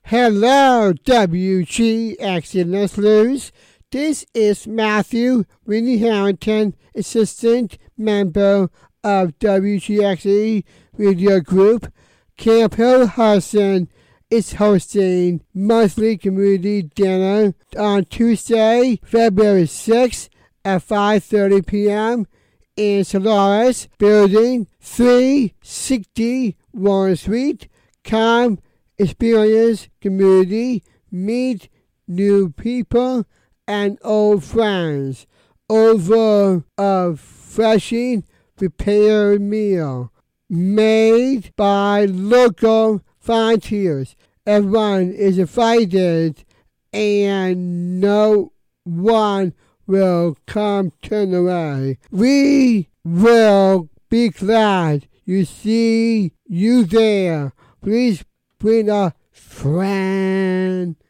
Hello, WGX listeners. This is Matthew Winnie Harrington, Assistant Member of WGXE Radio Group. Camp Hill Hudson is hosting monthly community dinner on Tuesday, February 6th at 5:30 p.m. in Solaris Building 360 Warren Street. Come experience community, meet new people and old friends over a freshly prepared meal made by local volunteers. Everyone is invited and no one will come turn away. We will be glad you see you there. Please bring a friend.